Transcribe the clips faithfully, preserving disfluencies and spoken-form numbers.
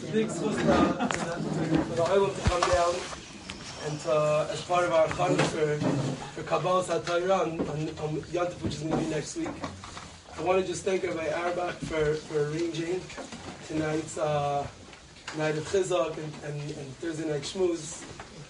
big schus for the island to come down and uh, as part of our chana for, for Kabbalah Satayra on, on, on Yantif, which is going to be next week. I want to just thank Rabbi Auerbach for, for arranging tonight's uh, night of Chizak and, and, and Thursday night Shmuz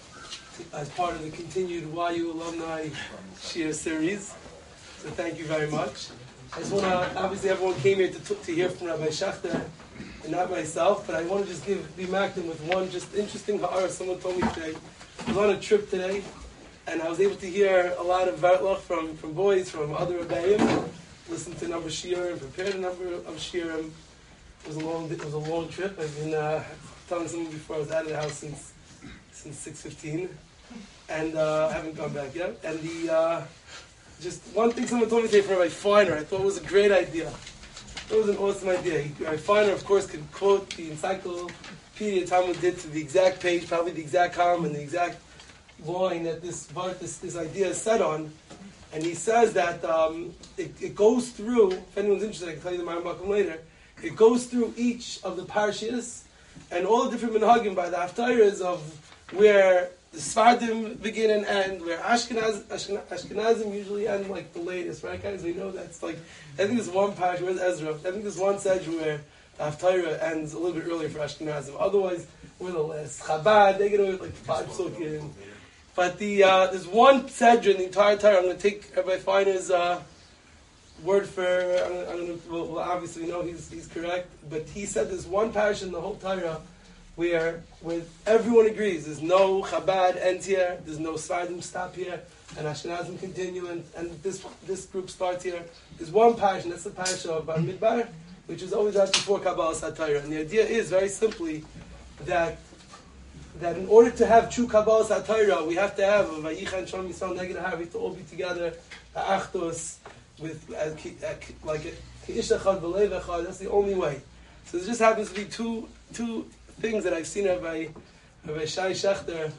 as part of the continued Y U Alumni Shir series. So thank you very much. I just want to, obviously everyone came here to, to hear from Rabbi Schachter and not myself, but I want to just give, be Makdim with one just interesting ha'ara someone told me today. I was on a trip today, and I was able to hear a lot of Vertlach from, from boys, from other Rebbeim, listen to a number of shiurim, prepared a number of shiurim. It was a long, it was a long trip. I've been uh, telling someone before I was out of the house since since six fifteen, and uh, I haven't gone back yet. And the uh, just one thing someone told me today from Rabbi Feiner, I thought was a great idea. It was an awesome idea. Rabbi Feiner, of course, could quote the encyclopedia Talmud did to the exact page, probably the exact column and the exact line that this this, this idea is set on. And he says that um, it, it goes through, if anyone's interested, I can tell you the Ma'am later, it goes through each of the parashiyos and all the different minhagim by the haftarahs of where the Sfardim begin and end, where Ashkenaz, Ashkenaz, Ashkenazim usually end like the latest, right guys? We know that's like, I think there's one parashah, where's Ezra? I think there's one sedge where the haftarah ends a little bit earlier for Ashkenazim. Otherwise, we're the last. Chabad, they get away with like five psukim. But the uh, there's one sedra in the entire Torah. I'm going to take Rabbi Feiner's uh, word for. I don't, I don't know. Well, well, obviously, we know he's he's correct. But he said there's one parish in the whole Torah where where everyone agrees. There's no Chabad ends here. There's no Sfardim stop here, and Ashkenazim continue, and, and this this group starts here. There's one parish, and that's the parish of Bar Midbar, which is always out before Kabbalah Satayra. And the idea is very simply that. that in order to have true Kabbalah Satayra, we have to have a Vayichan Shalom Yisrael Neged Har, we have to all be together, a Achdos, with uh, uh, like a Ki'ish Echad B'Lev Echad. That's the only way. So there just happens to be two two things that I've seen Rabbi Rabbi Shai Schachter,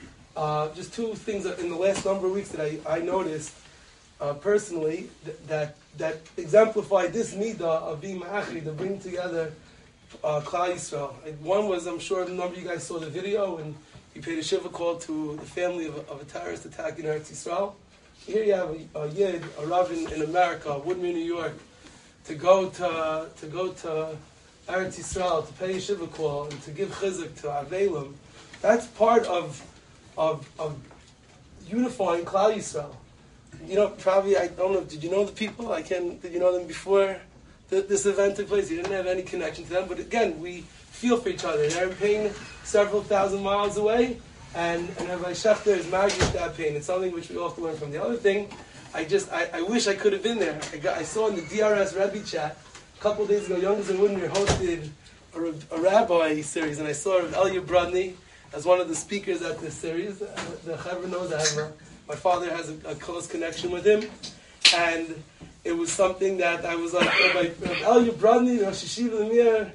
uh, just two things that in the last number of weeks that I, I noticed uh, personally th- that that exemplify this midah of being ma'achri, to bring together Uh, Klal Yisrael. One was, I'm sure a number of you guys saw the video, and he paid a shiva call to the family of, of a terrorist attack in Eretz Yisrael. Here you have a, a yid, a rav in, in America, Woodmere, New York, to go to to go to Eretz Yisrael to pay a shiva call and to give chizuk to Avelim. That's part of of of unifying Klal Yisrael. You know, probably I don't know. Did you know the people? I can. Did you know them before this event took place? You didn't have any connection to them, but again, we feel for each other. They're in pain several thousand miles away, and, and Rabbi Schachter is married with that pain. It's something which we all have to learn from. The other thing, I just, I, I wish I could have been there. I, got, I saw in the D R S Rebbe chat, a couple of days ago, Youngers and Woodmere hosted a, a rabbi series, and I saw Elia Brodny as one of the speakers at this series. The Chaver knows I have a, my father has a, a close connection with him, and it was something that I was like, Rabbi Elia Brodny, Rosh Hashiva Lemir,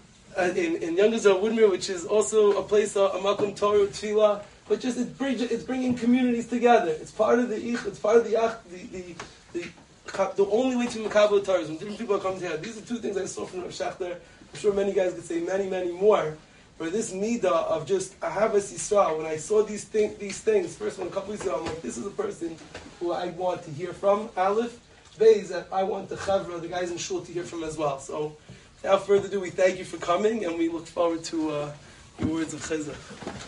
in in Younger's Woodmere, which is also a place, a Makom Torah Tefillah, but just it's, bring, it's bringing communities together. It's part of the it's part of the the the, the, the only way to Makabel Torah is when different people are coming together. These are two things I saw from Rav Schachter. I'm sure many guys could say many, many more. But this midah of just Ahavas Yisrael, when I saw these thing, these things, first one a couple weeks ago, I'm like, this is a person who I want to hear from. Aleph, Beis, that I want the Chavra, the guys in Shul, to hear from as well. So, without further ado, we thank you for coming, and we look forward to uh, your words of chizuk.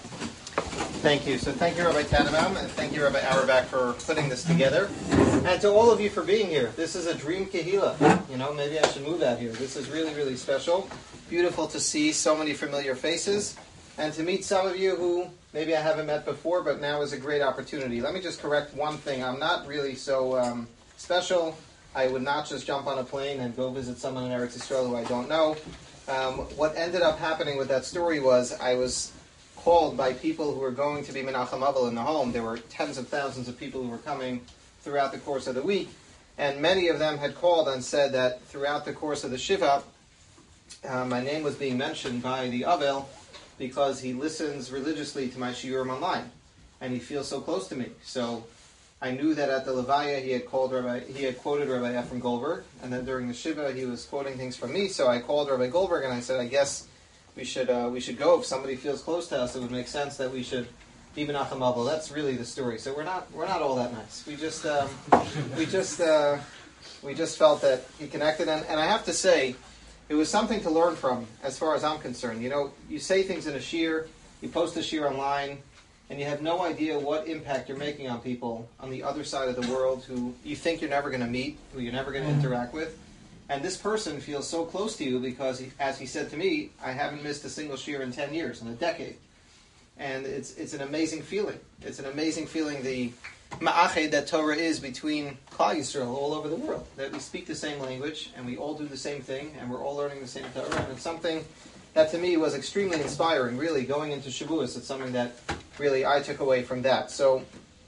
Thank you. So thank you, Rabbi Tannenbaum, and thank you, Rabbi Auerbach, for putting this together. And to all of you for being here. This is a dream kehila. You know, maybe I should move out here. This is really, really special. Beautiful to see so many familiar faces, and to meet some of you who maybe I haven't met before, but now is a great opportunity. Let me just correct one thing. I'm not really so um, special. I would not just jump on a plane and go visit someone in Eretz Yisrael who I don't know. Um, what ended up happening with that story was I was called by people who were going to be Menachem Avel in the home. There were tens of thousands of people who were coming throughout the course of the week, and many of them had called and said that throughout the course of the Shiva, uh, my name was being mentioned by the Avel because he listens religiously to my shiurim online, and he feels so close to me. So I knew that at the Levaya he had called Rabbi, he had quoted Rabbi Ephraim Goldberg, and then during the Shiva he was quoting things from me. So I called Rabbi Goldberg and I said, I guess we should uh, we should go. If somebody feels close to us, it would make sense that we should be Menachem Abel. That's really the story. So we're not we're not all that nice. We just um, we just uh, we just felt that he connected, and, and I have to say, it was something to learn from, as far as I'm concerned. You know, you say things in a shir, you post a shir online, and you have no idea what impact you're making on people on the other side of the world who you think you're never going to meet, who you're never going to interact with. And this person feels so close to you because, he, as he said to me, I haven't missed a single shir in ten years, in a decade. And it's it's an amazing feeling. It's an amazing feeling, the ma'ached that Torah is between Klal Yisrael all over the world. That we speak the same language, and we all do the same thing, and we're all learning the same Torah. And it's something that to me was extremely inspiring, really, going into Shavuos. It's something that really I took away from that. So,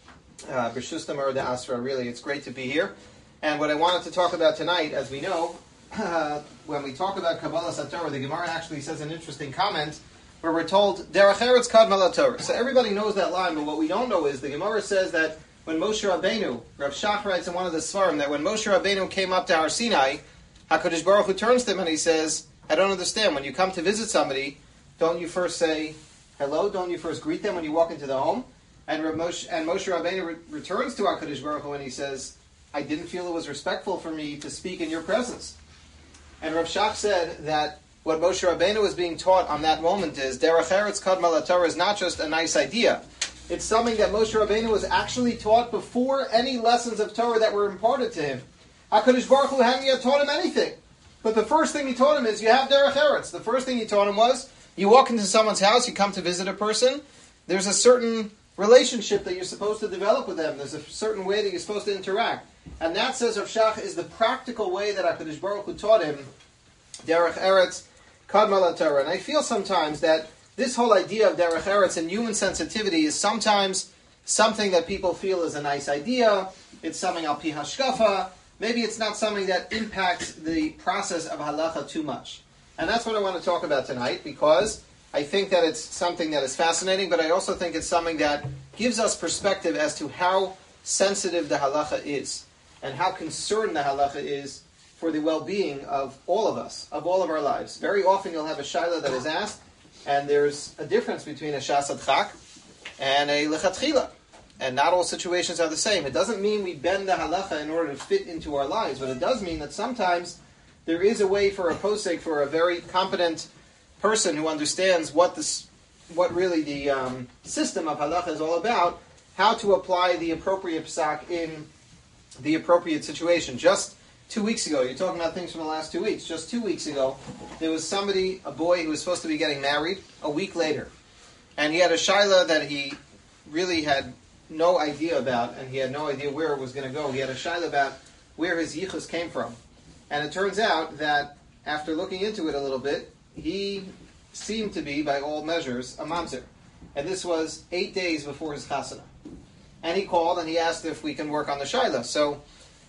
B'shus Tamar de Asra, really, it's great to be here. And what I wanted to talk about tonight, as we know, uh, when we talk about Kabbalah Satorah, the Gemara actually says an interesting comment where we're told, Derech Eretz Kadma LaTorah. So everybody knows that line, but what we don't know is the Gemara says that when Moshe Rabbeinu, Rav Shach writes in one of the Svarim, that when Moshe Rabbeinu came up to Har Sinai, HaKadosh Baruch Hu turns to him and he says, I don't understand, when you come to visit somebody, don't you first say hello? Don't you first greet them when you walk into the home? And Rav Moshe, and Moshe Rabbeinu re- returns to HaKadosh Baruch Hu and he says, I didn't feel it was respectful for me to speak in your presence. And Rav Shach said that what Moshe Rabbeinu was being taught on that moment is Derech Eretz Kadma LaTorah is not just a nice idea. It's something that Moshe Rabbeinu was actually taught before any lessons of Torah that were imparted to him. HaKadosh Baruch Hu hadn't yet taught him anything. But the first thing he taught him is you have Derech Eretz. The first thing he taught him was you walk into someone's house, you come to visit a person, there's a certain relationship that you're supposed to develop with them. There's a certain way that you're supposed to interact. And that, says Rav Shach, is the practical way that HaKadosh Baruch Hu taught him, Derech Eretz, Kadma LaTorah. And I feel sometimes that this whole idea of Derech Eretz and human sensitivity is sometimes something that people feel is a nice idea. It's something al pi hashkafa. Maybe it's not something that impacts the process of halacha too much. And that's what I want to talk about tonight, because I think that it's something that is fascinating, but I also think it's something that gives us perspective as to how sensitive the halacha is, and how concerned the halacha is for the well-being of all of us, of all of our lives. Very often you'll have a shaila that is asked, and there's a difference between a shas adchak and a lechatchila. And not all situations are the same. It doesn't mean we bend the halacha in order to fit into our lives, but it does mean that sometimes there is a way for a posek, for a very competent person who understands what this, what really the um, system of halacha is all about, how to apply the appropriate psak in the appropriate situation. Just two weeks ago, you're talking about things from the last two weeks, just two weeks ago, there was somebody, a boy who was supposed to be getting married a week later. And he had a shaila that he really had no idea about, and he had no idea where it was going to go. He had a shaila about where his yichus came from. And it turns out that after looking into it a little bit, he seemed to be, by all measures, a mamzer. And this was eight days before his chasana. And he called and he asked if we can work on the shaila. So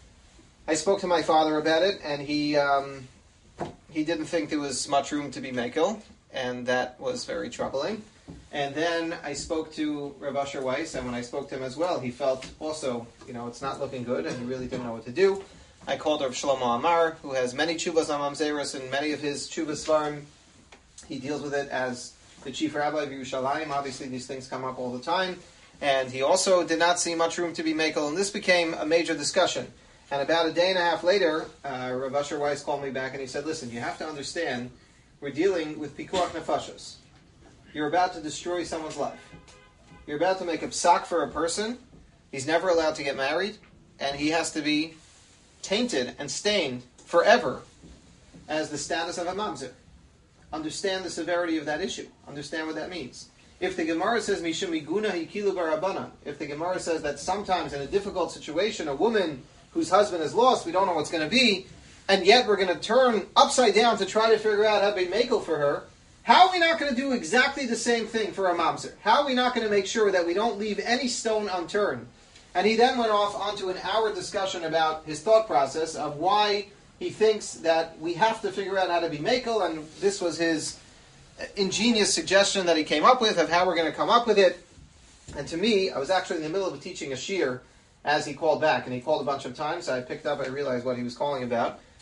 I spoke to my father about it, and he um, he didn't think there was much room to be mekel, and that was very troubling. And then I spoke to Rav Asher Weiss, and when I spoke to him as well, he felt also, you know, it's not looking good, and he really didn't know what to do. I called Rav Shlomo Amar, who has many tshuvas on mamzeros, and many of his tshuvas svarim, he deals with it as the chief rabbi of Yerushalayim. Obviously, these things come up all the time. And he also did not see much room to be mekel, and this became a major discussion. And about a day and a half later, uh, Rav Asher Weiss called me back and he said, listen, you have to understand, we're dealing with pikuach nefashos. You're about to destroy someone's life. You're about to make a psak for a person. He's never allowed to get married, and he has to be tainted and stained forever as the status of a mamzer. Understand the severity of that issue. Understand what that means. If the Gemara says, Mishum iguna hikilu barabanan, if the Gemara says that sometimes in a difficult situation, a woman whose husband is lost, we don't know what's going to be, and yet we're going to turn upside down to try to figure out how to be mekel for her, how are we not going to do exactly the same thing for a mamzer? How are we not going to make sure that we don't leave any stone unturned? And he then went off onto an hour discussion about his thought process of why he thinks that we have to figure out how to be mekel, and this was his ingenious suggestion that he came up with of how we're going to come up with it. And to me, I was actually in the middle of teaching a shir as he called back, and he called a bunch of times, so I picked up, I realized what he was calling about.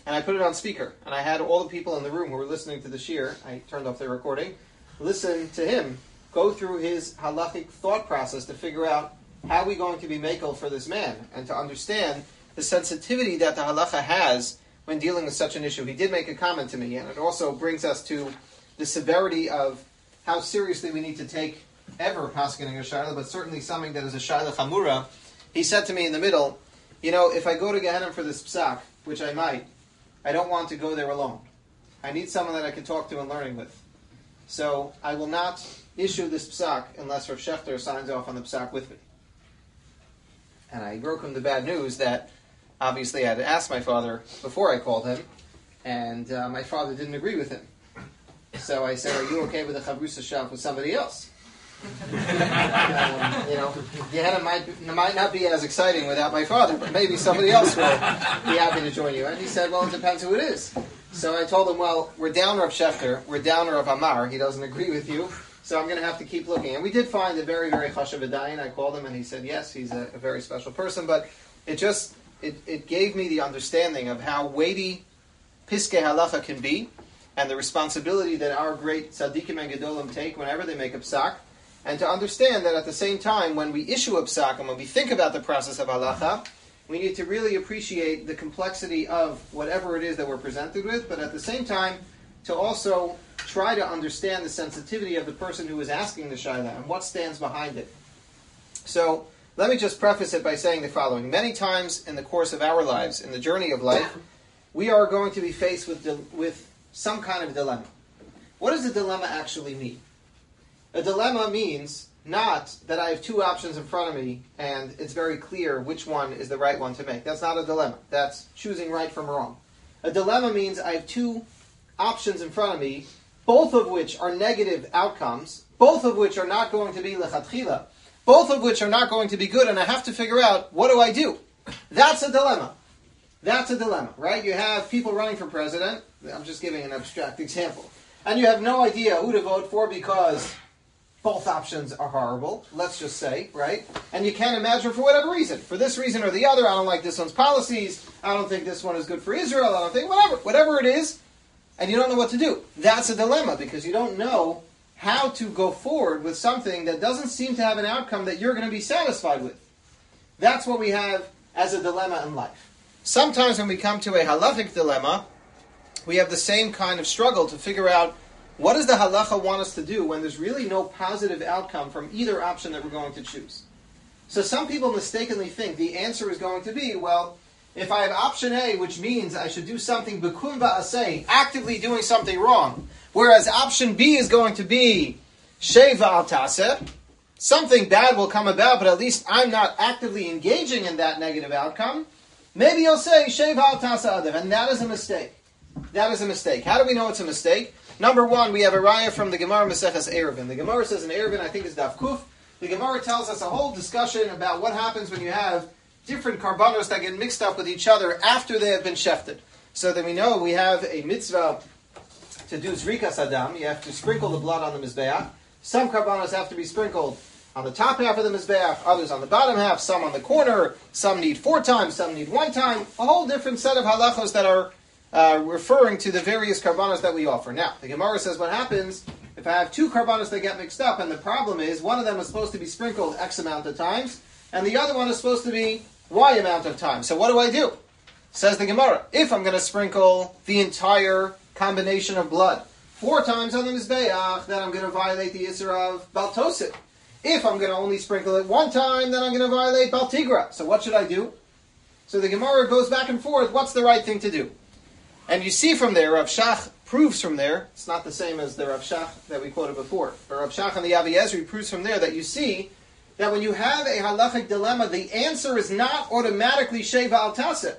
and I put it on speaker. And I had all the people in the room who were listening to the shir, I turned off their recording, listen to him go through his halachic thought process to figure out how we're going to be makel for this man, and to understand the sensitivity that the halacha has when dealing with such an issue. He did make a comment to me, and it also brings us to the severity of how seriously we need to take ever paskening a shayla, but certainly something that is a shayla chamura. He said to me in the middle, you know, if I go to Gehenna for this psak, which I might, I don't want to go there alone. I need someone that I can talk to and learning with. So I will not issue this psak unless Rav Shechter signs off on the psak with me. And I broke him the bad news that obviously I had asked my father before I called him, and uh, my father didn't agree with him. So I said, are you okay with a chavrusa shaf with somebody else? um, you know, Gehenna might, might not be as exciting without my father, but maybe somebody else will be happy to join you. And he said, well, it depends who it is. So I told him, well, we're down Rav Shechter, we're down Rav Amar, he doesn't agree with you, so I'm going to have to keep looking. And we did find a very, very chashav adayin. I called him and he said, yes, he's a, a very special person, but it just, it, it gave me the understanding of how weighty piskei halacha can be, and the responsibility that our great tzaddikim and gedolim take whenever they make a psak, and to understand that at the same time, when we issue a psak and when we think about the process of halacha, we need to really appreciate the complexity of whatever it is that we're presented with, but at the same time, to also try to understand the sensitivity of the person who is asking the shayla and what stands behind it. So, let me just preface it by saying the following. Many times in the course of our lives, in the journey of life, we are going to be faced with di- with some kind of dilemma. What does a dilemma actually mean? A dilemma means not that I have two options in front of me and it's very clear which one is the right one to make. That's not a dilemma. That's choosing right from wrong. A dilemma means I have two options in front of me, both of which are negative outcomes, both of which are not going to be lechatchila, both of which are not going to be good, and I have to figure out, what do I do? That's a dilemma. That's a dilemma, right? You have people running for president. I'm just giving an abstract example. And you have no idea who to vote for because both options are horrible, let's just say, right? And you can't imagine for whatever reason. For this reason or the other, I don't like this one's policies, I don't think this one is good for Israel, I don't think, whatever, whatever it is, and you don't know what to do. That's a dilemma, because you don't know how to go forward with something that doesn't seem to have an outcome that you're going to be satisfied with. That's what we have as a dilemma in life. Sometimes when we come to a halachic dilemma, we have the same kind of struggle to figure out what does the halacha want us to do when there's really no positive outcome from either option that we're going to choose. So some people mistakenly think the answer is going to be, well, if I have option A, which means I should do something bekum va'aseh, actively doing something wrong, whereas option B is going to be shei va'al taseh, something bad will come about, but at least I'm not actively engaging in that negative outcome, maybe you'll say shei va'al taseh adav, and that is a mistake. That is a mistake. How do we know it's a mistake? Number one, we have a raya from the Gemara Maseches Eruvin. The Gemara says in Eruvin, I think it's Daf Kuf, the Gemara tells us a whole discussion about what happens when you have different karbanos that get mixed up with each other after they have been shefted. So that we know we have a mitzvah to do zrikas adam. You have to sprinkle the blood on the mizbeach. Some karbanos have to be sprinkled on the top half of the mizbeach, others on the bottom half, some on the corner, some need four times, some need one time. A whole different set of halachos that are Uh, referring to the various karbanos that we offer. Now, the Gemara says what happens if I have two karbanos that get mixed up, and the problem is one of them is supposed to be sprinkled X amount of times, and the other one is supposed to be Y amount of times. So what do I do? Says the Gemara, if I'm going to sprinkle the entire combination of blood four times on the Mizbeach, then I'm going to violate the Isser of Baltosit. If I'm going to only sprinkle it one time, then I'm going to violate Baltigra. So what should I do? So the Gemara goes back and forth, what's the right thing to do? And you see from there, Rav Shach proves from there, it's not the same as the Rav Shach that we quoted before, but Rav Shach and the Avi Ezri proves from there that you see that when you have a halachic dilemma, the answer is not automatically shei va'al taseh.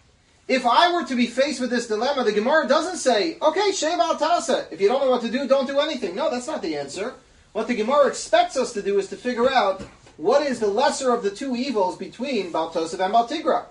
If I were to be faced with this dilemma, the Gemara doesn't say, okay, shei va'al taseh. If you don't know what to do, don't do anything. No, that's not the answer. What the Gemara expects us to do is to figure out what is the lesser of the two evils between Baltosef and Baltigra.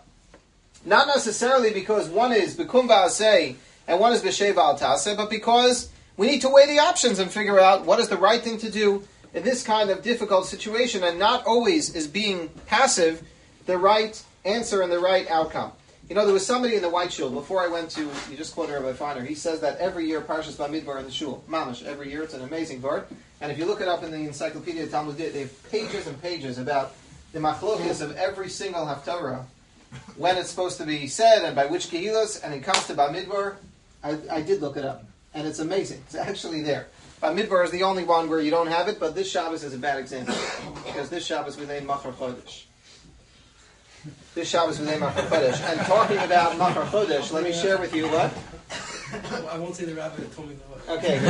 Not necessarily because one is bekum va'aseh and one is b'shei va'al taseh, but because we need to weigh the options and figure out what is the right thing to do in this kind of difficult situation, and not always is being passive the right answer and the right outcome. You know, there was somebody in the White Shul, before I went to, you just quoted Rabbi Feiner, he says that every year Parshas Bamidbar in the Shul, Mamash, every year, it's an amazing word. And if you look it up in the Encyclopedia Talmud, they have pages and pages about the machlokas of every single haftarah, when it's supposed to be said and by which kehilos, and it comes to Bamidbar. I, I did look it up, and it's amazing. It's actually there. Bamidbar is the only one where you don't have it, but this Shabbos is a bad example, because this Shabbos we name Machar Chodesh. This Shabbos we name Machar Chodesh. And talking about Machar Chodesh, let me share with you what? I won't say the rabbi that told me the word. Okay.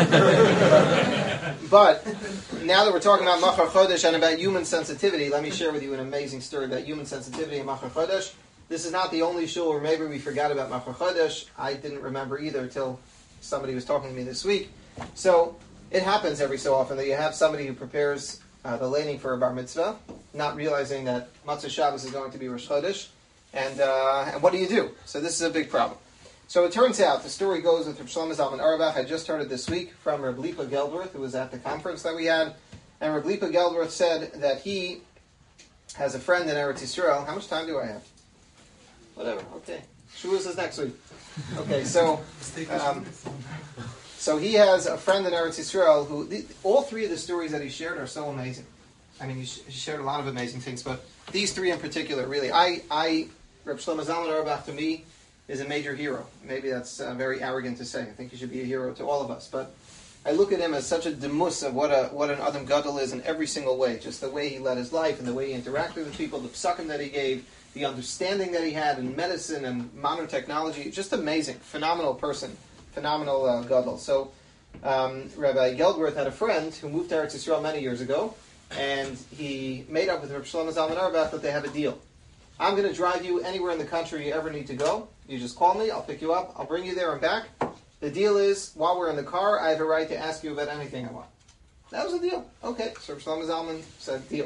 But now that we're talking about Machar Chodesh and about human sensitivity, let me share with you an amazing story about human sensitivity and Machar Chodesh. This is not the only shul where maybe we forgot about Machar Chodesh. I didn't remember either until somebody was talking to me this week. So it happens every so often that you have somebody who prepares uh, the laning for a bar mitzvah, not realizing that Matzah Shabbos is going to be Rosh Chodesh, and uh, and what do you do? So this is a big problem. So it turns out, the story goes with Reb Shlomo Zalman Auerbach. I just heard it this week from Reb Lipa Geldworth, who was at the conference that we had, and Reb Lipa Geldworth said that he has a friend in Eretz Yisrael. How much time do I have? Whatever, okay. Shavuos is next week. Okay, so um, so he has a friend in Eretz Yisrael who, the, all three of the stories that he shared are so amazing. I mean, he, sh- he shared a lot of amazing things, but these three in particular, really, I, I Reb Shlomo Zalman Auerbach, to me, is a major hero. Maybe that's uh, very arrogant to say. I think he should be a hero to all of us, but I look at him as such a demus of what a what an Adam Gadol is in every single way. Just the way he led his life and the way he interacted with people, the psukim that he gave, the understanding that he had in medicine and modern technology. Just amazing. Phenomenal person. Phenomenal uh, Gadol. So um, Rabbi Geldworth had a friend who moved to Eretz Yisrael many years ago, and he made up with Reb Shlomo Zalman Auerbach that they have a deal. I'm going to drive you anywhere in the country you ever need to go. You just call me, I'll pick you up, I'll bring you there and back. The deal is, while we're in the car, I have a right to ask you about anything I want. That was the deal. Okay, so Reb Shlomo Zalman said, deal.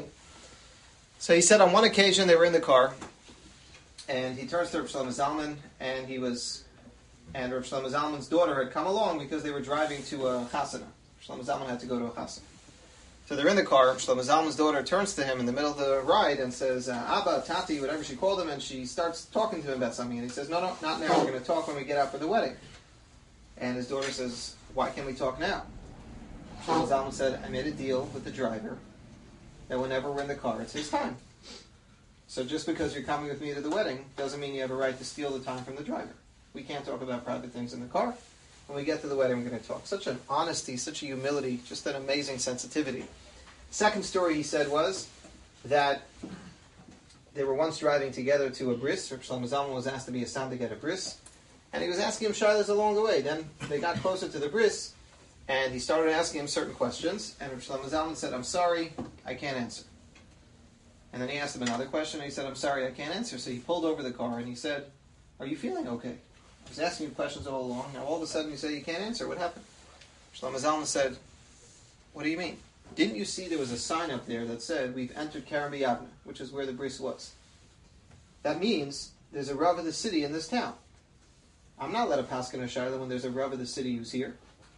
So he said on one occasion they were in the car, and he turns to Reb Shlomo Zalman, and he was, and Reb Shlomo Zalman's daughter had come along because they were driving to a chasana. Reb Shlomo Zalman had to go to a chasana. So they're in the car. Shlomo Zalman's daughter turns to him in the middle of the ride and says, uh, Abba, Tati, whatever she called him, and she starts talking to him about something. And he says, no, no, not now. We're going to talk when we get out for the wedding. And his daughter says, why can't we talk now? Shlomo Zalman said, I made a deal with the driver that whenever we're in the car, it's his time. So just because you're coming with me to the wedding doesn't mean you have a right to steal the time from the driver. We can't talk about private things in the car. When we get to the wedding, we're going to talk. Such an honesty, such a humility, just an amazing sensitivity. Second story he said was that they were once driving together to a bris. Reb Shlomo Zalman was asked to be a sandig at a bris, and he was asking him shilas along the way. Then they got closer to the bris, and he started asking him certain questions, and Reb Shlomo Zalman said, I'm sorry, I can't answer. And then he asked him another question, and he said, I'm sorry, I can't answer. So he pulled over the car, and he said, are you feeling okay? I was asking you questions all along. Now all of a sudden you say you can't answer. What happened? Shlomo Zalman said, what do you mean? Didn't you see there was a sign up there that said, we've entered Kerem B'Yavneh, which is where the bris was? That means there's a Rav of the city in this town. I'm not let a paskin or shayla when there's a Rav of the city who's here.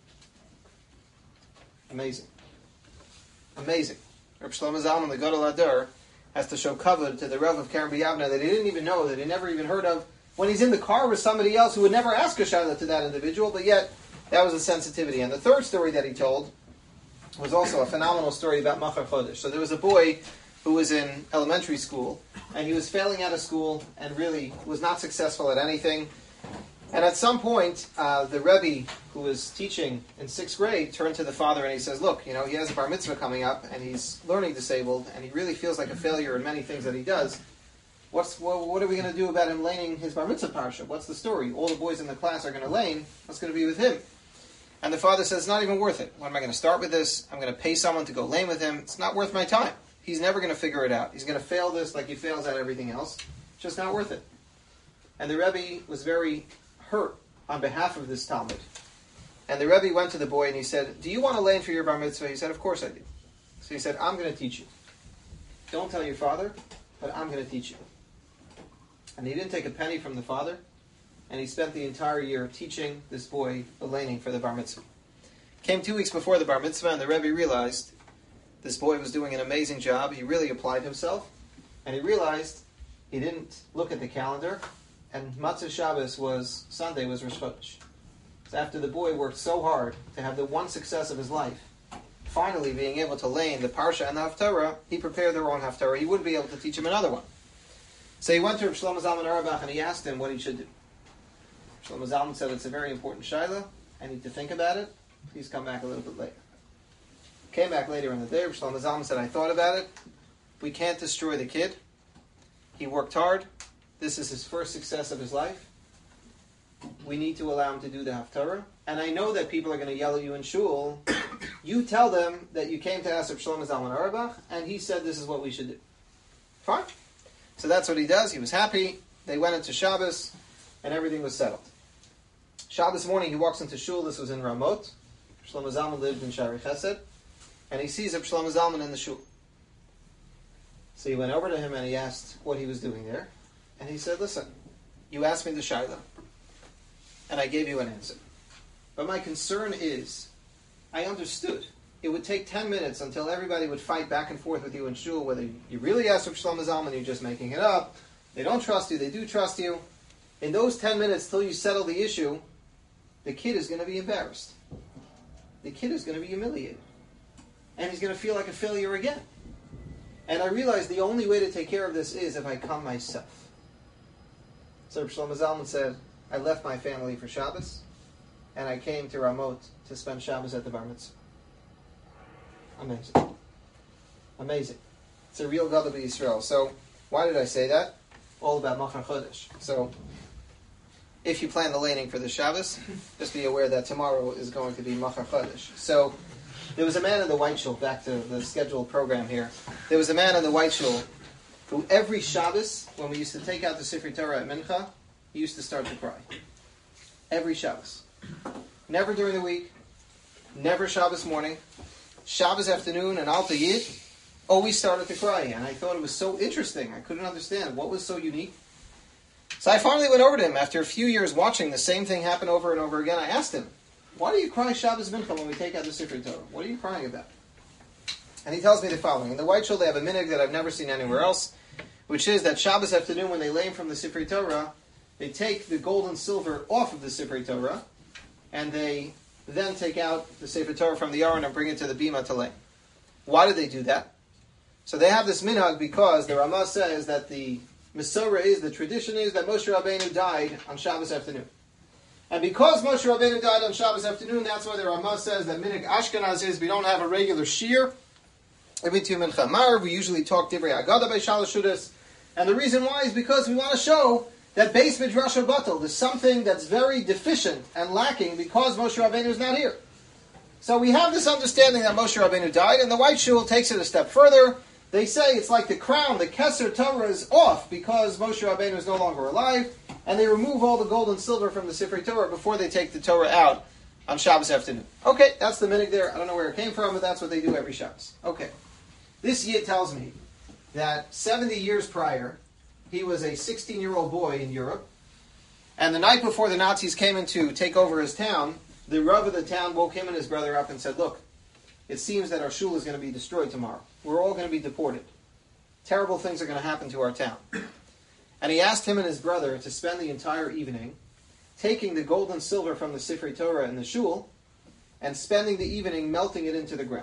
Amazing. Amazing. Reb Shlomo Zalman, the Gadol Adar, has to show kavod to the Rav of Kerem B'Yavneh that he didn't even know, that he never even heard of, when he's in the car with somebody else who would never ask a shayla to that individual, but yet that was a sensitivity. And the third story that he told was also a phenomenal story about Machar Chodesh. So there was a boy who was in elementary school, and he was failing out of school and really was not successful at anything. And at some point, uh, the Rebbe who was teaching in sixth grade turned to the father and he says, look, you know, he has a bar mitzvah coming up, and he's learning disabled, and he really feels like a failure in many things that he does. What's what, what are we going to do about him laning his bar mitzvah parsha? What's the story? All the boys in the class are going to lane. What's going to be with him? And the father says, it's not even worth it. When am I going to start with this? I'm going to pay someone to go lane with him. It's not worth my time. He's never going to figure it out. He's going to fail this like he fails at everything else. It's just not worth it. And the Rebbe was very hurt on behalf of this Talmud. And the Rebbe went to the boy and he said, do you want to lane for your bar mitzvah? He said, of course I do. So he said, I'm going to teach you. Don't tell your father, but I'm going to teach you. And he didn't take a penny from the father, and he spent the entire year teaching this boy the laning for the bar mitzvah. Came two weeks before the bar mitzvah, and the Rebbe realized this boy was doing an amazing job. He really applied himself, and he realized he didn't look at the calendar, and Matzah Shabbos was, Sunday was Rosh Chodesh. So after the boy worked so hard to have the one success of his life, finally being able to learn the Parsha and the Haftarah, he prepared the wrong Haftarah. He wouldn't be able to teach him another one. So he went to Reb Shlomo Zalman Auerbach and he asked him what he should do. Shlomo Zalman said, it's a very important shaila. I need to think about it. Please come back a little bit later. Came back later in the day. Reb Shlomo Zalman said, I thought about it. We can't destroy the kid. He worked hard. This is his first success of his life. We need to allow him to do the Haftarah. And I know that people are going to yell at you in shul. You tell them that you came to ask Reb Shlomo Zalman Auerbach, and he said this is what we should do. Fine. So that's what he does. He was happy. They went into Shabbos, and everything was settled. Shabbos morning, he walks into shul. This was in Ramot. Shlomo Zalman lived in Shari Chesed. And he sees Reb Shlomo Zalman in the shul. So he went over to him and he asked what he was doing there. And he said, listen, you asked me the shaila, and I gave you an answer. But my concern is, I understood. It would take ten minutes until everybody would fight back and forth with you in shul, whether you really asked Reb Shlomo Zalman, you're just making it up. They don't trust you, they do trust you. In those ten minutes till you settle the issue, the kid is going to be embarrassed. The kid is going to be humiliated. And he's going to feel like a failure again. And I realized the only way to take care of this is if I come myself. So Reb Shlomo Zalman said, I left my family for Shabbos, and I came to Ramot to spend Shabbos at the Bar Mitzvah. Amazing. Amazing. It's a real Gadol B'Yisrael. So, why did I say that? All about Machar Chodesh. So, if you plan the laning for the Shabbos, just be aware that tomorrow is going to be Machar Chodesh. So, there was a man in the White Shul, back to the scheduled program here. There was a man in the White Shul who every Shabbos, when we used to take out the Sifrei Torah at Mincha, he used to start to cry. Every Shabbos. Never during the week, never Shabbos morning, Shabbos afternoon, and Alta Yid, always started to cry. And I thought it was so interesting. I couldn't understand what was so unique. So I finally went over to him after a few years watching the same thing happen over and over again. I asked him, why do you cry Shabbos Mincha when we take out the Sifrei Torah? What are you crying about? And he tells me the following. In the White Shul, they have a minhag that I've never seen anywhere else, which is that Shabbos afternoon, when they lay from the Sifrei Torah, they take the gold and silver off of the Sifrei Torah, and they then take out the Sefer Torah from the Aron and bring it to the Bima to lay. Why do they do that? So they have this minhag because the Ramah says that the Mesorah is, the tradition is that Moshe Rabbeinu died on Shabbos afternoon. And because Moshe Rabbeinu died on Shabbos afternoon, that's why the Ramah says that minhag Ashkenaz is we don't have a regular shir. Every two mincha marv, we usually talk Divrei Agada by Shalosh Shudas. And the reason why is because we want to show that Beis Midrash Batel, there's something that's very deficient and lacking because Moshe Rabbeinu is not here. So we have this understanding that Moshe Rabbeinu died, and the White Shul takes it a step further. They say it's like the crown, the Keser Torah is off because Moshe Rabbeinu is no longer alive, and they remove all the gold and silver from the Sifrei Torah before they take the Torah out on Shabbos afternoon. Okay, that's the minhag there. I don't know where it came from, but that's what they do every Shabbos. Okay. This Yid tells me that seventy years prior, he was a sixteen-year-old boy in Europe, and the night before the Nazis came in to take over his town, the Rav of the town woke him and his brother up and said, look, it seems that our shul is going to be destroyed tomorrow. We're all going to be deported. Terrible things are going to happen to our town. And he asked him and his brother to spend the entire evening taking the gold and silver from the Sifrei Torah in the shul and spending the evening melting it into the ground.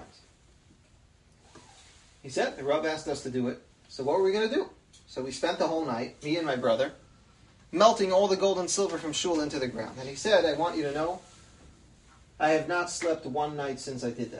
He said, the Rav asked us to do it, so what were we going to do? So we spent the whole night, me and my brother, melting all the gold and silver from shul into the ground. And he said, I want you to know, I have not slept one night since I did that.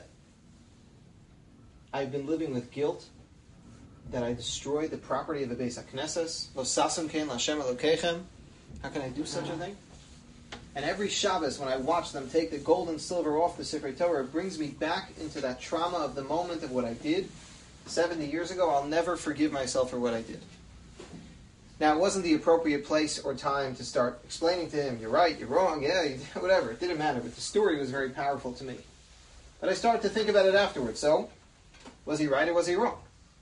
I've been living with guilt that I destroyed the property of the Beis HaKnesses. Lo sasem kein l'Hashem Elokechem. How can I do such a thing? And every Shabbos, when I watch them take the gold and silver off the Sifrei Torah, it brings me back into that trauma of the moment of what I did seventy years ago. I'll never forgive myself for what I did. Now, it wasn't the appropriate place or time to start explaining to him, you're right, you're wrong, yeah, whatever. It didn't matter, but the story was very powerful to me. But I started to think about it afterwards. So, was he right or was he wrong?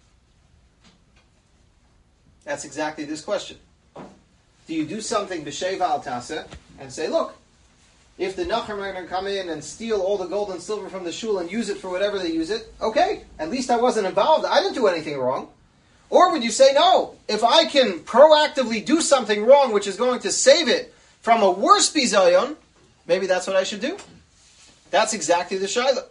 That's exactly this question. Do you do something b'sheva al taseh and say, look, if the Nachrim are going to come in and steal all the gold and silver from the shul and use it for whatever they use it, okay, at least I wasn't involved. I didn't do anything wrong. Or would you say, no, if I can proactively do something wrong which is going to save it from a worse bizayon, maybe that's what I should do? That's exactly the shaila.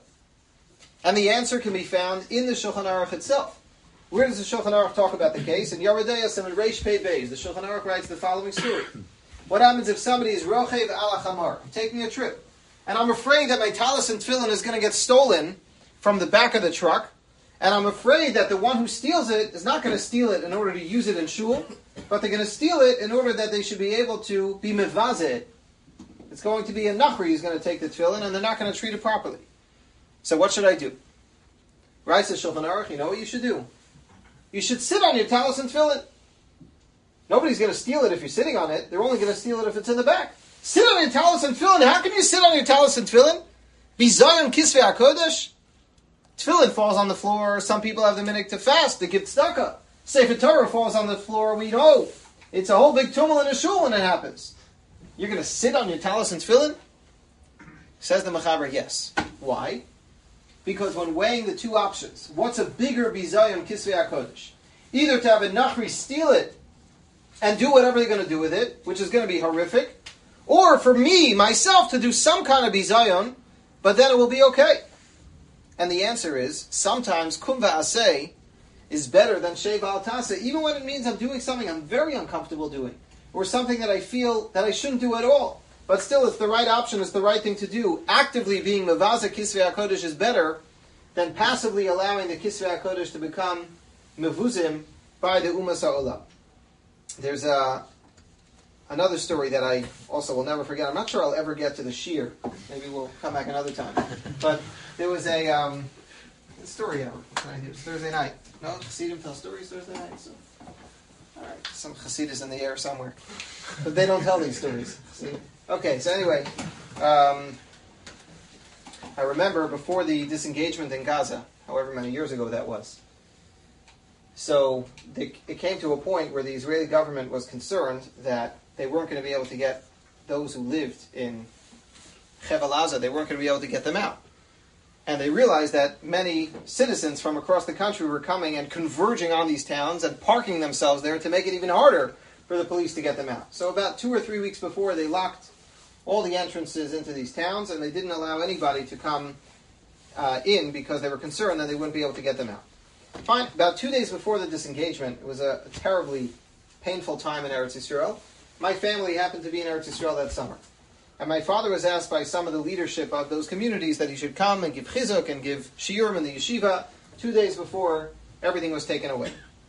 And the answer can be found in the Shulchan Aruch itself. Where does the Shulchan Aruch talk about the case? In Yeridei Yosem and Reish Pei Beis, the Shulchan Aruch writes the following story. What happens if somebody is rochev ala chamar, taking a trip, and I'm afraid that my talis and tefillin is going to get stolen from the back of the truck, and I'm afraid that the one who steals it is not going to steal it in order to use it in shul, but they're going to steal it in order that they should be able to be mevazeh. It's going to be a nachri who's going to take the tefillin, and they're not going to treat it properly. So what should I do? Right, says Shulchan Aruch, you know what you should do? You should sit on your talis and tefillin. Nobody's going to steal it if you're sitting on it. They're only going to steal it if it's in the back. Sit on your talis and tefillin. How can you sit on your talis and tefillin? Bizayon kisvei hakodesh. Tefillin falls on the floor. Some people have the minhag to fast, to give tzedakah. Sefer Torah falls on the floor. We know it's a whole big tumult in a shul when it happens. You're going to sit on your talis and tefillin? Says the Mechaber, yes. Why? Because when weighing the two options, what's a bigger bizayon kisvei hakodesh? Either to have a nachri steal it and do whatever they're going to do with it, which is going to be horrific, or for me, myself, to do some kind of bizayon, but then it will be okay. And the answer is, sometimes kum va'aseh is better than sheva al taseh, even when it means I'm doing something I'm very uncomfortable doing, or something that I feel that I shouldn't do at all. But still, it's the right option, it's the right thing to do. Actively being mevazeh kisvei hakodesh is better than passively allowing the kisvei hakodesh to become mevuzim by the umas ha'olam. There's a, another story that I also will never forget. I'm not sure I'll ever get to the shir. Maybe we'll come back another time. But there was a um, story hour. It was Thursday night. No, Chassidim tell stories Thursday night. So. All right, some Chassidus in the air somewhere. But they don't tell these stories. See? Okay, so anyway. Um, I remember before the disengagement in Gaza, however many years ago that was, so they, it came to a point where the Israeli government was concerned that they weren't going to be able to get those who lived in Chevel Aza, they weren't going to be able to get them out. And they realized that many citizens from across the country were coming and converging on these towns and parking themselves there to make it even harder for the police to get them out. So about two or three weeks before, they locked all the entrances into these towns, and they didn't allow anybody to come uh, in because they were concerned that they wouldn't be able to get them out. Fine. About two days before the disengagement, it was a, a terribly painful time in Eretz Yisrael. My family happened to be in Eretz Yisrael that summer. And my father was asked by some of the leadership of those communities that he should come and give chizuk and give shiurim in the yeshiva two days before everything was taken away.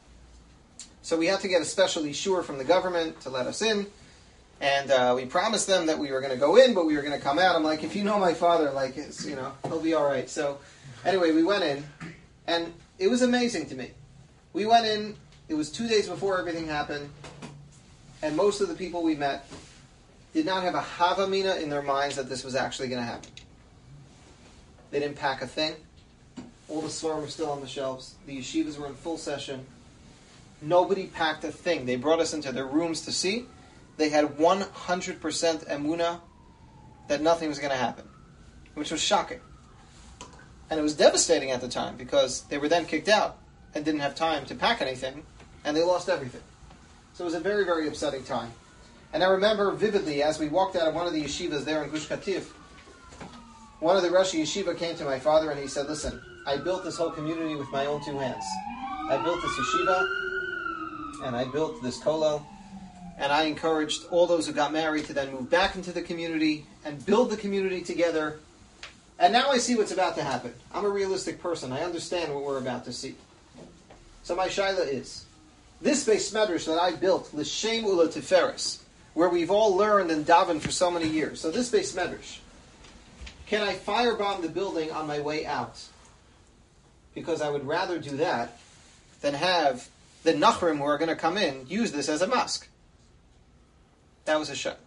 So we had to get a special ishur from the government to let us in. And uh, we promised them that we were going to go in, but we were going to come out. I'm like, if you know my father, like, it's, you know, he'll be all right. So anyway, we went in, and it was amazing to me. We went in, it was two days before everything happened, and most of the people we met did not have a havamina in their minds that this was actually going to happen. They didn't pack a thing. All the svarim were still on the shelves. The yeshivas were in full session. Nobody packed a thing. They brought us into their rooms to see. They had one hundred percent emunah that nothing was going to happen, which was shocking. And it was devastating at the time because they were then kicked out and didn't have time to pack anything, and they lost everything. So it was a very, very upsetting time. And I remember vividly, as we walked out of one of the yeshivas there in Gush Katif, one of the Rosh Yeshiva came to my father and he said, listen, I built this whole community with my own two hands. I built this yeshiva, and I built this kollel, and I encouraged all those who got married to then move back into the community and build the community together. And now I see what's about to happen. I'm a realistic person. I understand what we're about to see. So my shaila is, this Beis Medrash that I built, L'Shem Ula Tiferes, where we've all learned and davened for so many years. So this Beis Medrash, can I firebomb the building on my way out? Because I would rather do that than have the Nachrim who are going to come in use this as a mosque. That was a shot.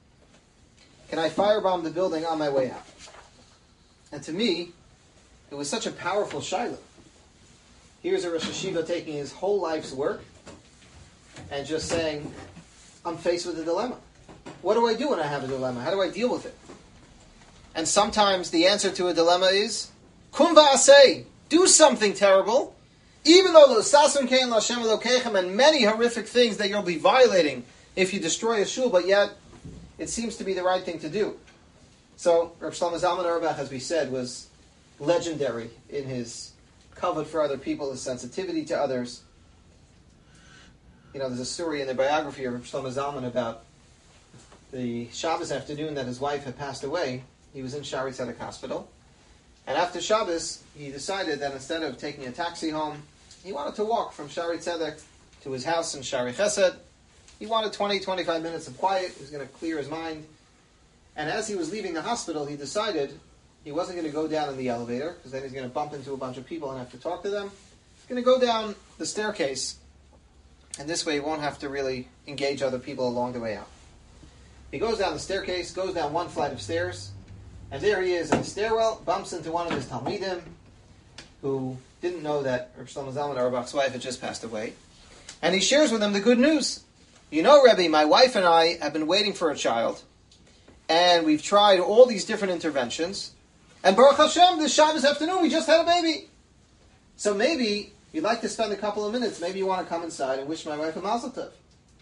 Can I firebomb the building on my way out? And to me, it was such a powerful shaila. Here's a Rosh Hashiva taking his whole life's work and just saying, I'm faced with a dilemma. What do I do when I have a dilemma? How do I deal with it? And sometimes the answer to a dilemma is, kum va'aseh, do something terrible, Even though L'sasun kein l'Hashem Elokechem, and many horrific things that you'll be violating if you destroy a shul, but yet it seems to be the right thing to do. So, Reb Shlomo Zalman Auerbach, as we said, was legendary in his kavod for other people, his sensitivity to others. You know, there's a story in the biography of Reb Shlomo Zalman about the Shabbos afternoon that his wife had passed away. He was in Shari Tzedek Hospital. And after Shabbos, he decided that instead of taking a taxi home, he wanted to walk from Shari Tzedek to his house in Shari Chesed. He wanted twenty, twenty-five minutes of quiet. He was going to clear his mind. And as he was leaving the hospital, he decided he wasn't going to go down in the elevator, because then he's going to bump into a bunch of people and have to talk to them. He's going to go down the staircase, and this way he won't have to really engage other people along the way out. He goes down the staircase, goes down one flight of stairs, and there he is in the stairwell, bumps into one of his Talmidim, who didn't know that Reb Shlomo Zalman Auerbach's wife had just passed away. And he shares with him the good news. You know, Rebbe, my wife and I have been waiting for a child, and we've tried all these different interventions, and Baruch Hashem, this Shabbos afternoon, we just had a baby. So maybe you'd like to spend a couple of minutes, maybe you want to come inside and wish my wife a Mazel Tov.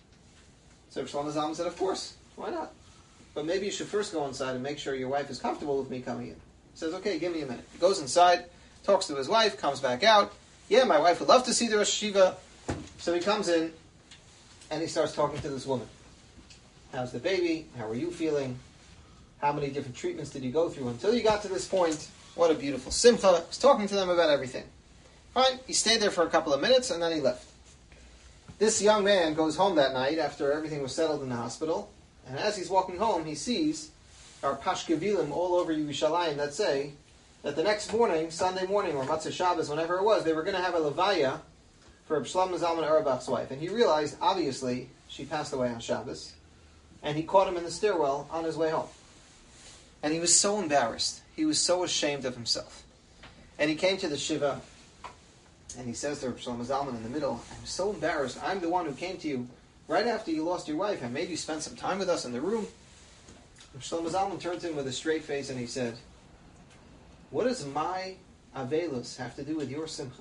So Reb Shlomo Zalman said, of course, why not? But maybe you should first go inside and make sure your wife is comfortable with me coming in. He says, okay, give me a minute. He goes inside, talks to his wife, comes back out. Yeah, my wife would love to see the Rosh Hashiva. So he comes in, and he starts talking to this woman. How's the baby? How are you feeling? How many different treatments did you go through until you got to this point? What a beautiful simcha. He's talking to them about everything. Fine, he stayed there for a couple of minutes, and then he left. This young man goes home that night after everything was settled in the hospital. And as he's walking home, he sees our pashkevilim all over Yerushalayim that say that the next morning, Sunday morning, or Matzah Shabbos, whenever it was, they were going to have a levaya for Reb Shlomo Zalman Auerbach's wife. And he realized, obviously, she passed away on Shabbos. And he caught him in the stairwell on his way home. And he was so embarrassed. He was so ashamed of himself. And he came to the Shiva, and he says to Reb Shlomo Zalman in the middle, I'm so embarrassed. I'm the one who came to you right after you lost your wife. I made you spend some time with us in the room. Reb Shlomo Zalman turned to him with a straight face and he said, what does my Avelus have to do with your simcha?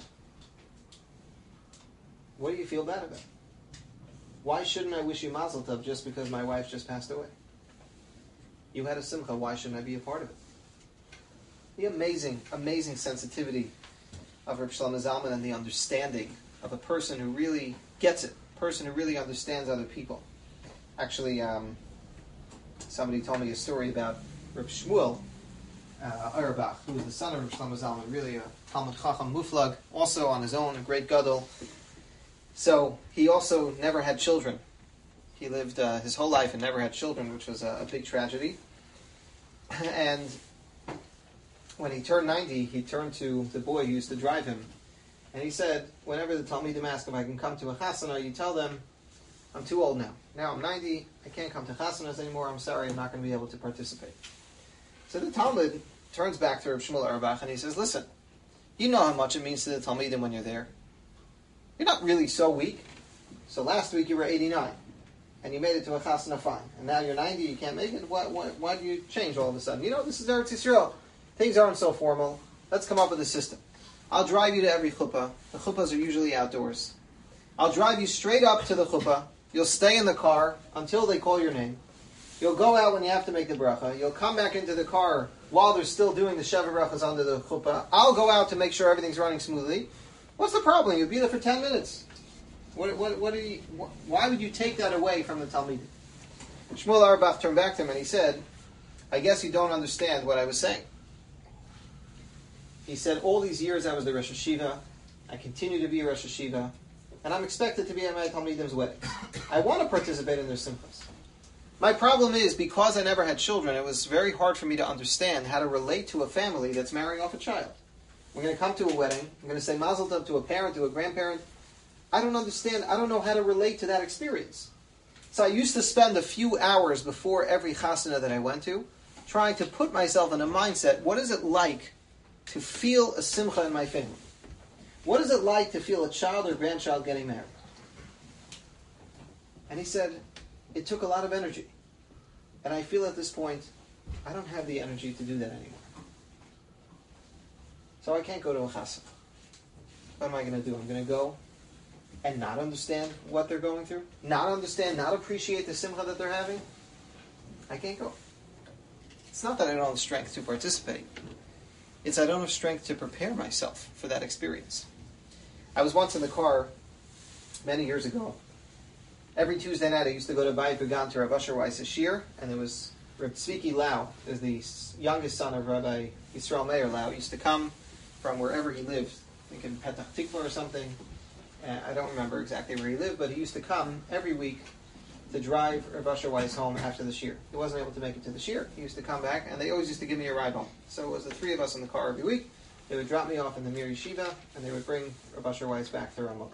What do you feel bad about? Why shouldn't I wish you Mazel Tov just because my wife just passed away? You had a simcha, why shouldn't I be a part of it? The amazing, amazing sensitivity of Reb Shlomo Zalman and the understanding of a person who really gets it. Person who really understands other people. Actually, um, somebody told me a story about Reb Shmuel uh, Auerbach, who was the son of Reb Shlomo Zalman, really a Talmud Chacham Muflag, also on his own, a great gadol. So he also never had children. He lived uh, his whole life and never had children, which was a, a big tragedy. And when he turned ninety, he turned to the boy who used to drive him. And he said, whenever the Talmidim ask if I can come to a chasana, you tell them, I'm too old now. Now I'm ninety, I can't come to chasanas anymore, I'm sorry, I'm not going to be able to participate. So the Talmud turns back to Reb Shmuel Auerbach and he says, listen, you know how much it means to the Talmidim when you're there. You're not really so weak. So last week you were eighty-nine, and you made it to a chasana fine. And now you're ninety, you can't make it? Why, why, why do you change all of a sudden? You know, this is Eretz Yisrael. Things aren't so formal. Let's come up with a system. I'll drive you to every chuppah. The chuppahs are usually outdoors. I'll drive you straight up to the chuppah. You'll stay in the car until they call your name. You'll go out when you have to make the bracha. You'll come back into the car while they're still doing the Sheva brachas under the chuppah. I'll go out to make sure everything's running smoothly. What's the problem? You'll be there for ten minutes. What, what, what do you, why would you take that away from the Talmud? Shmuel Auerbach turned back to him and he said, I guess you don't understand what I was saying. He said, all these years I was the Rosh Hashiva, I continue to be a Rosh Hashiva, and I'm expected to be at my Talmidim's wedding. I want to participate in their simchas. My problem is, because I never had children, it was very hard for me to understand how to relate to a family that's marrying off a child. We're going to come to a wedding, I'm going to say Mazel Tov to a parent, to a grandparent. I don't understand, I don't know how to relate to that experience. So I used to spend a few hours before every chasana that I went to, trying to put myself in a mindset, what is it like to feel a simcha in my family? What is it like to feel a child or grandchild getting married? And he said, it took a lot of energy. And I feel at this point, I don't have the energy to do that anymore. So I can't go to a chasana. What am I going to do? I'm going to go and not understand what they're going through? Not understand, not appreciate the simcha that they're having? I can't go. It's not that I don't have strength to participate. It's I don't have strength to prepare myself for that experience. I was once in the car many years ago. Every Tuesday night I used to go to Bayit Began to Rav Asher Weiss's shir, and there was Reb Tzviki Lau, is the youngest son of Rabbi Yisrael Meir Lau. He used to come from wherever he lived, I think in Petach Tikva or something. Uh, I don't remember exactly where he lived, but he used to come every week to drive Rav Asher Weiss home after the shir. He wasn't able to make it to the shir. He used to come back, and they always used to give me a ride home. So it was the three of us in the car every week. They would drop me off in the Mir Yeshiva, and they would bring Rav Asher Weiss back to Ramah.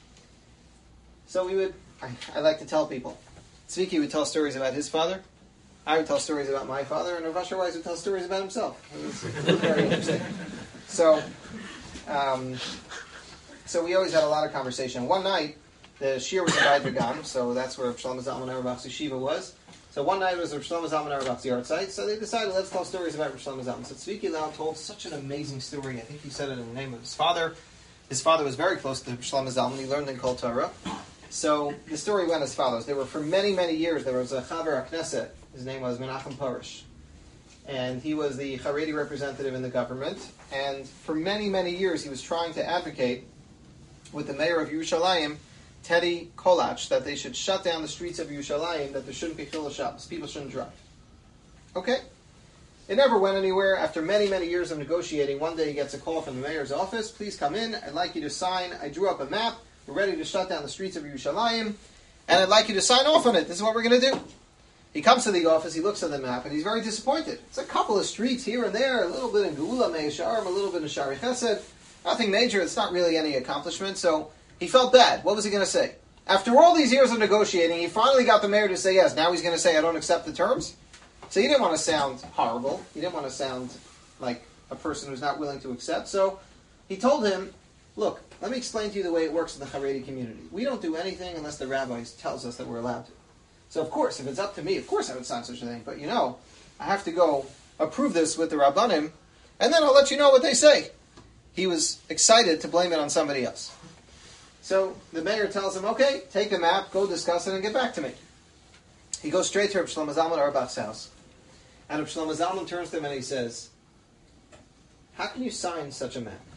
So we would, I, I like to tell people, Tzviki would tell stories about his father, I would tell stories about my father, and Rav Asher Weiss would tell stories about himself. It was, it was very interesting. So, um, so we always had a lot of conversation. One night, the shir was in Bayit Began, so that's where Shlomo Zalman Auerbach's yeshiva was. So one night was Shlomo Zalman Auerbach's yard site, so they decided, let's tell stories about Shlomo Zalman. So Tzviki Lau told such an amazing story. I think he said it in the name of his father. His father was very close to Shlomo Zalman. He learned in Kol Torah. So the story went as follows. There were, for many, many years, there was a Chaver HaKnesset. His name was Menachem Parish. And he was the Haredi representative in the government. And for many, many years, he was trying to advocate with the mayor of Yerushalayim, Teddy Kolach, that they should shut down the streets of Yerushalayim, that there shouldn't be Chilul Shabbos. People shouldn't drive. Okay? It never went anywhere. After many, many years of negotiating, one day he gets a call from the mayor's office. Please come in. I'd like you to sign. I drew up a map. We're ready to shut down the streets of Yerushalayim. And I'd like you to sign off on it. This is what we're going to do. He comes to the office, he looks at the map, and he's very disappointed. It's a couple of streets here and there, a little bit in Geula Mei Sharm, a little bit in Shari Chesed. Nothing major, it's not really any accomplishment, so he felt bad. What was he going to say? After all these years of negotiating, he finally got the mayor to say yes. Now he's going to say, I don't accept the terms? So he didn't want to sound horrible. He didn't want to sound like a person who's not willing to accept. So he told him, look, let me explain to you the way it works in the Haredi community. We don't do anything unless the rabbi tells us that we're allowed to. So of course, if it's up to me, of course I would sign such a thing. But you know, I have to go approve this with the Rabbanim, and then I'll let you know what they say. He was excited to blame it on somebody else. So the mayor tells him, okay, take the map, go discuss it, and get back to me. He goes straight to Reb Shlomo Zalman Auerbach's house. And Reb Shlomo Zalman turns to him and he says, how can you sign such a map?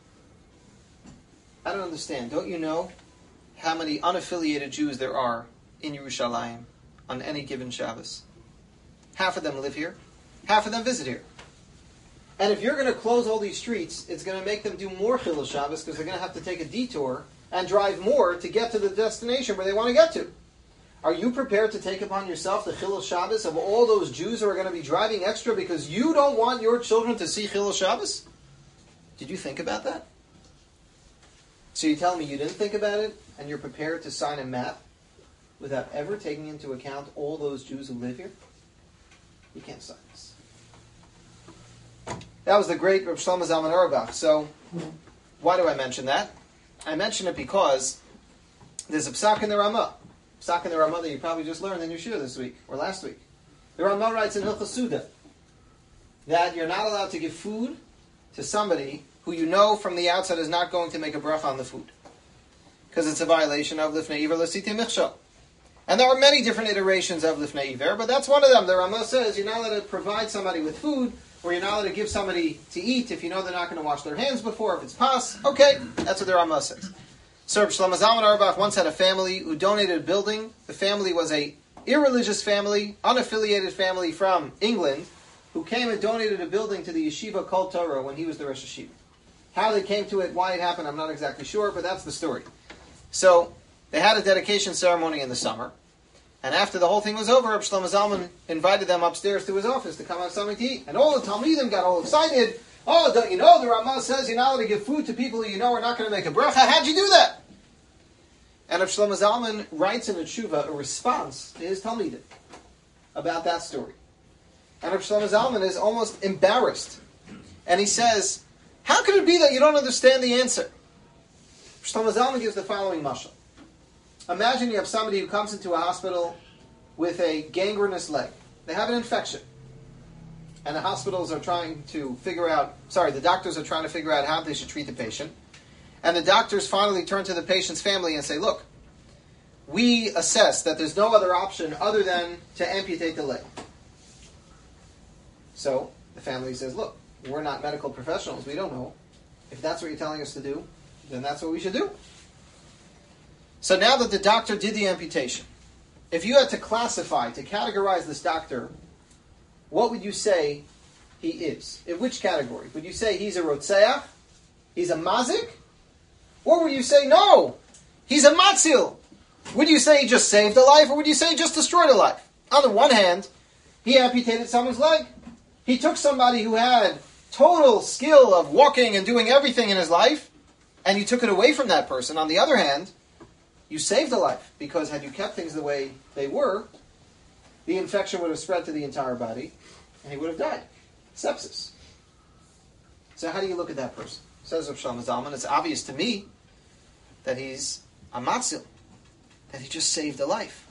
I don't understand. Don't you know how many unaffiliated Jews there are in Yerushalayim on any given Shabbos? Half of them live here. Half of them visit here. And if you're going to close all these streets, it's going to make them do more Chilul Shabbos because they're going to have to take a detour and drive more to get to the destination where they want to get to. Are you prepared to take upon yourself the Chilul Shabbos of all those Jews who are going to be driving extra because you don't want your children to see Chilul Shabbos? Did you think about that? So you tell me you didn't think about it and you're prepared to sign a map without ever taking into account all those Jews who live here? You can't sign this. That was the great Reb Shlomo Zalman Auerbach. So, why do I mention that? I mention it because there's a psak in the Ramah. Psak in the Ramah that you probably just learned in your shir this week, or last week. The Ramah writes in Hilchos Suda that you're not allowed to give food to somebody who you know from the outset is not going to make a bracha on the food. Because it's a violation of Lifnei Iver L'Sitei Michshol. And there are many different iterations of Lifnei Iver, but that's one of them. The Ramah says you're not allowed to provide somebody with food, or you're not allowed to give somebody to eat if you know they're not going to wash their hands before, if it's pas. Okay, that's what the Ramah says. So Reb Shlomo Zalman Auerbach once had a family who donated a building. The family was a irreligious family, unaffiliated family from England, who came and donated a building to the Yeshiva Kol Torah when he was the Rosh Yeshiva. How they came to it, why it happened, I'm not exactly sure, but that's the story. So, they had a dedication ceremony in the summer, and after the whole thing was over, Reb Shlomo Zalman invited them upstairs to his office to come have something to eat. And all the Talmidim got all excited. Oh, don't you know, the Ramah says you're not allowed to give food to people who you know are not going to make a bracha. How'd you do that? And Reb Shlomo Zalman writes in a tshuva a response to his Talmidim about that story. And Reb Shlomo Zalman is almost embarrassed. And he says, how could it be that you don't understand the answer? Shlomo Zalman gives the following mashal. Imagine you have somebody who comes into a hospital with a gangrenous leg. They have an infection. And the hospitals are trying to figure out, sorry, the doctors are trying to figure out how they should treat the patient. And the doctors finally turn to the patient's family and say, look, we assess that there's no other option other than to amputate the leg. So the family says, look, we're not medical professionals. We don't know. If that's what you're telling us to do, then that's what we should do. So now that the doctor did the amputation, if you had to classify, to categorize this doctor, what would you say he is? In which category? Would you say he's a rotzeach? He's a mazik? Or would you say, no, he's a matzil? Would you say he just saved a life, or would you say he just destroyed a life? On the one hand, he amputated someone's leg. He took somebody who had total skill of walking and doing everything in his life, and you took it away from that person. On the other hand, you saved a life, because had you kept things the way they were, the infection would have spread to the entire body, and he would have died. Sepsis. So how do you look at that person? Says Rav Shlomo Zalman, it's obvious to me that he's a matzil, that he just saved a life.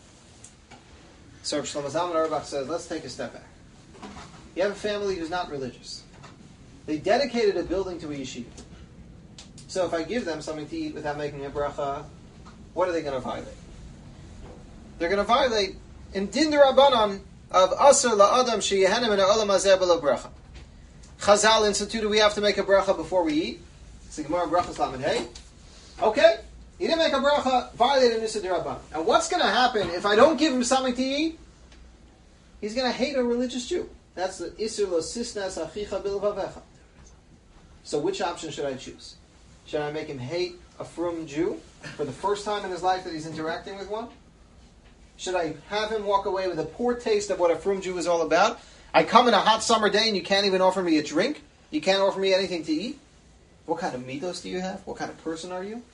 So Rav Shlomo Zalman Auerbach says, let's take a step back. You have a family who's not religious. They dedicated a building to a yeshiva. So if I give them something to eat without making a bracha, what are they going to violate? They're going to violate in din d'Rabbanan of Asr la'adam sheyehenem min ha'olam hazeh b'lo bracha. Chazal instituted we have to make a bracha before we eat. It's the Gemara Brachas Lamed Hey. Okay, he didn't make a bracha, violated Issa d'Rabbanan. And what's going to happen if I don't give him something to eat? He's going to hate a religious Jew. That's the Isur lo sisnas achicha bilvavecha. So which option should I choose? Should I make him hate a frum Jew for the first time in his life that he's interacting with one? Should I have him walk away with a poor taste of what a frum Jew is all about? I come in a hot summer day and you can't even offer me a drink? You can't offer me anything to eat? What kind of mitos do you have? What kind of person are you?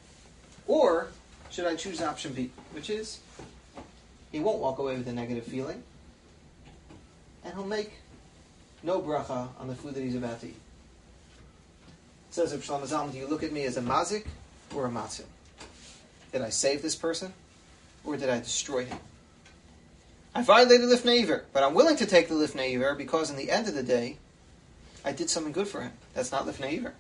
Or should I choose option B, which is he won't walk away with a negative feeling, and he'll make no bracha on the food that he's about to eat. It says Rav Shlomo Zalman, do you look at me as a mazik or a matzil? Did I save this person, or did I destroy him? I violated lifnei iver, but I'm willing to take the lifnei iver because in the end of the day, I did something good for him. That's not lifnei iver.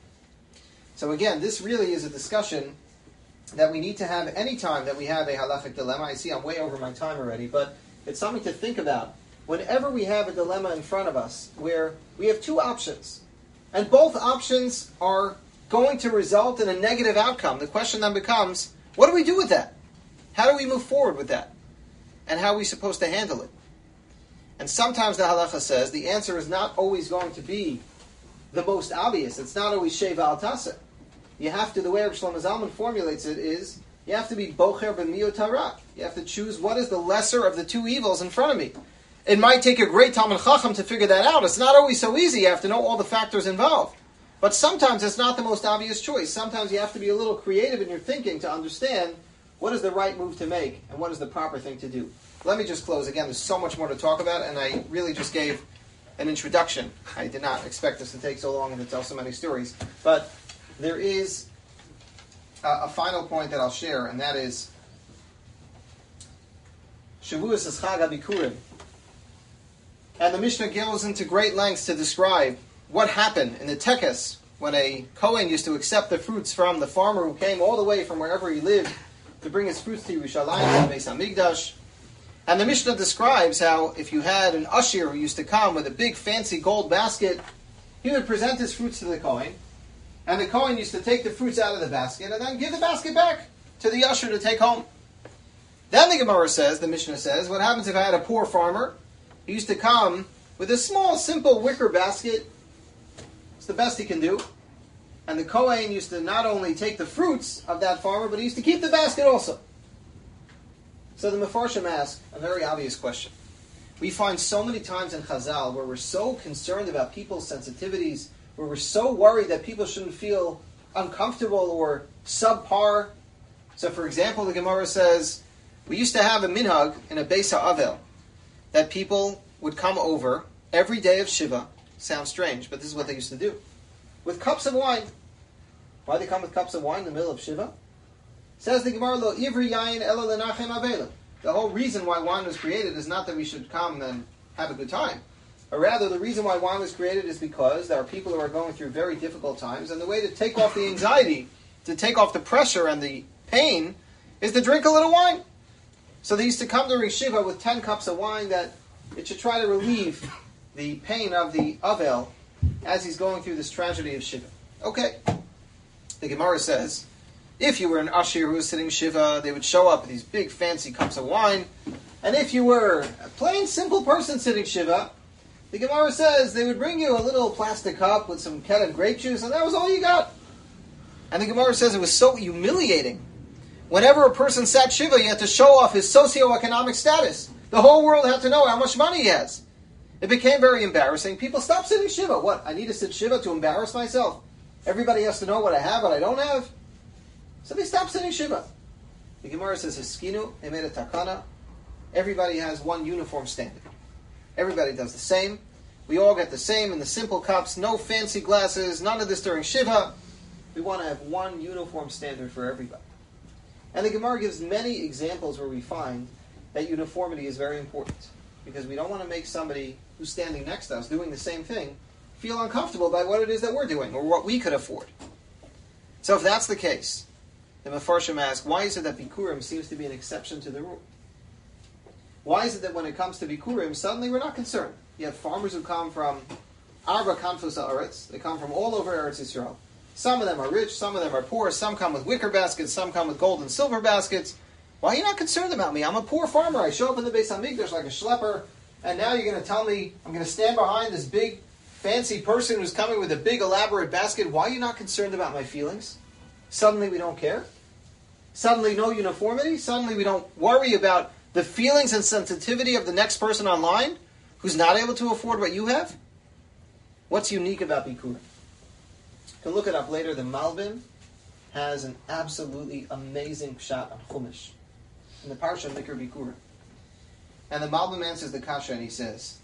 So again, this really is a discussion that we need to have any time that we have a halachic dilemma. I see I'm way over my time already, but it's something to think about. Whenever we have a dilemma in front of us where we have two options, and both options are going to result in a negative outcome, the question then becomes, what do we do with that? How do we move forward with that? And how are we supposed to handle it? And sometimes the halacha says the answer is not always going to be the most obvious. It's not always sheva al taseh. You have to, the way Rav Shlomo Zalman formulates it is, you have to be bocher b'miut hara. You have to choose what is the lesser of the two evils in front of me. It might take a great Talmid Chacham to figure that out. It's not always so easy. You have to know all the factors involved. But sometimes it's not the most obvious choice. Sometimes you have to be a little creative in your thinking to understand what is the right move to make and what is the proper thing to do. Let me just close. Again, there's so much more to talk about, and I really just gave an introduction. I did not expect this to take so long and to tell so many stories. But there is a, a final point that I'll share, and that is Shavuos is Chag HaBikurim. And the Mishnah goes into great lengths to describe what happened in the Tekes when a Kohen used to accept the fruits from the farmer who came all the way from wherever he lived to bring his fruits to Yerushalayim, to Beis HaMikdash. And the Mishnah describes how if you had an usher who used to come with a big fancy gold basket, he would present his fruits to the Kohen, and the Kohen used to take the fruits out of the basket and then give the basket back to the usher to take home. Then the Gemara says, the Mishnah says, what happens if I had a poor farmer? He used to come with a small, simple wicker basket. It's the best he can do. And the Kohen used to not only take the fruits of that farmer, but he used to keep the basket also. So the Mefarshim ask a very obvious question. We find so many times in Chazal where we're so concerned about people's sensitivities, where we're so worried that people shouldn't feel uncomfortable or subpar. So for example, the Gemara says, we used to have a minhag in a Beis HaAvel, that people would come over every day of Shiva. Sounds strange, but this is what they used to do. With cups of wine. Why they come with cups of wine in the middle of Shiva? Says the Gemara, Lo ivri yayin ela lenachem avelim. The whole reason why wine was created is not that we should come and have a good time. Or rather, the reason why wine was created is because there are people who are going through very difficult times, and the way to take off the anxiety, to take off the pressure and the pain, is to drink a little wine. So they used to come during Shiva with ten cups of wine that it should try to relieve the pain of the Avel as he's going through this tragedy of Shiva. Okay. The Gemara says, if you were an Ashir who was sitting Shiva, they would show up with these big fancy cups of wine. And if you were a plain simple person sitting Shiva, the Gemara says they would bring you a little plastic cup with some Kedem grape juice, and that was all you got. And the Gemara says it was so humiliating. Whenever a person sat Shiva, he had to show off his socioeconomic status. The whole world had to know how much money he has. It became very embarrassing. People stopped sitting Shiva. What? I need to sit Shiva to embarrass myself? Everybody has to know what I have, what I don't have? So they stopped sitting Shiva. The Gemara says, Hiskinu, emeda takana. Everybody has one uniform standard. Everybody does the same. We all get the same in the simple cups, no fancy glasses, none of this during Shiva. We want to have one uniform standard for everybody. And the Gemara gives many examples where we find that uniformity is very important. Because we don't want to make somebody who's standing next to us doing the same thing feel uncomfortable by what it is that we're doing or what we could afford. So if that's the case, the Mefarshim ask, why is it that Bikurim seems to be an exception to the rule? Why is it that when it comes to Bikurim, suddenly we're not concerned? You have farmers who come from Arba Kanfus Haaretz. They come from all over Eretz Yisrael. Some of them are rich, some of them are poor, some come with wicker baskets, some come with gold and silver baskets. Why are you not concerned about me? I'm a poor farmer. I show up in the Beis HaMikdash like a schlepper, and now you're going to tell me I'm going to stand behind this big, fancy person who's coming with a big, elaborate basket. Why are you not concerned about my feelings? Suddenly we don't care? Suddenly no uniformity? Suddenly we don't worry about the feelings and sensitivity of the next person online who's not able to afford what you have? What's unique about Bikurim? You can look it up later. The Malbim has an absolutely amazing pshat on Chumash in the Parsha Mikra Bikurim. And the Malbim answers the kasha and he says,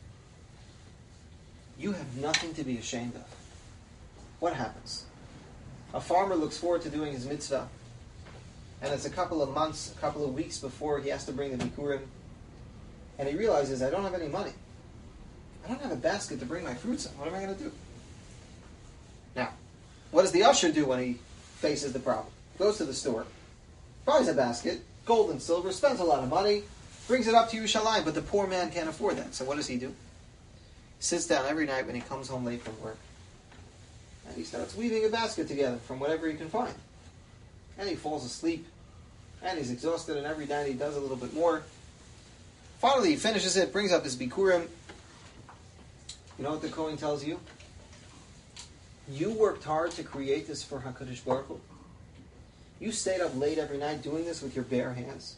you have nothing to be ashamed of. What happens? A farmer looks forward to doing his mitzvah, and it's a couple of months, a couple of weeks before he has to bring the Bikurim, and he realizes, I don't have any money. I don't have a basket to bring my fruits in. What am I going to do? Now, what does the usher do when he faces the problem? Goes to the store, buys a basket, gold and silver, spends a lot of money, brings it up to Yerushalayim, but the poor man can't afford that. So what does he do? He sits down every night when he comes home late from work, and he starts weaving a basket together from whatever he can find. And he falls asleep, and he's exhausted, and every night he does a little bit more. Finally, he finishes it, brings up his Bikurim. You know what the Kohen tells you? You worked hard to create this for HaKadosh Baruch Hu. You stayed up late every night doing this with your bare hands.